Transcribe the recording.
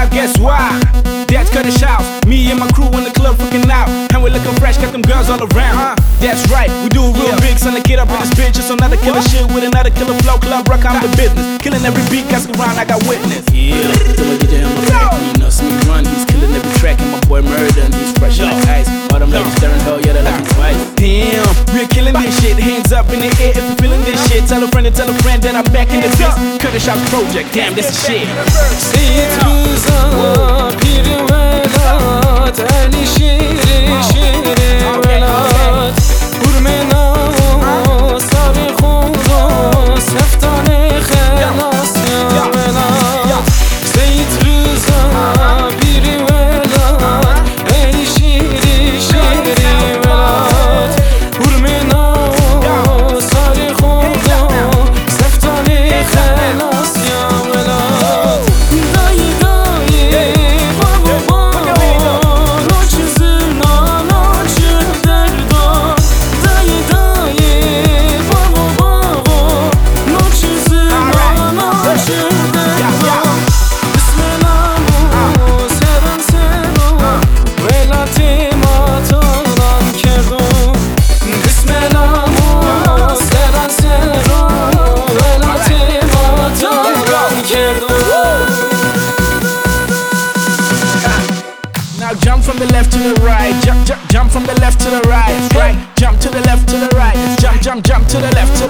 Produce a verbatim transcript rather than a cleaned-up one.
now guess why? That's cut his house. Me and my crew in the club freaking out, and we looking fresh, got them girls all around. That's right, we do it real big, son. To get up in this bitch, it's another killer shit with another killer flow. Club rock, I'm the business, killing every beat, casting around, I got witness. Yeah, till I get to him, I'm back. He knows me run, he's killing every track, and my boy murder, and he's fresh like ice. All them ladies staring, hell yeah, they like me twice. Damn, we're killing this shit, hands up in the air if you're feeling this shit. Tell a friend and tell a friend that I'm back in the biz. Cut the Shops project, damn, this is shit. Seyit Rıza Pir Velat Ali şiri şiri velat Hurmena Sarı Khoda Seftane Khelas ya velat Seyit Rıza Pir Velat Ali şiri şiri velat Hurmena Sarı Khoda Seftane Khelas ya velat Dayı dayı baba baba Noçu zırna noçu derdo Dayı dayı baba baba Noçu zırna noçu derdo Bismillah seran sero Velati matalan kerdo Bismillah seran sero Velati matalan kerdo Now jump from the left to the right, jump, jump, jump from the left to the right, right, jump to the left to the right, jump, jump, jump to the left to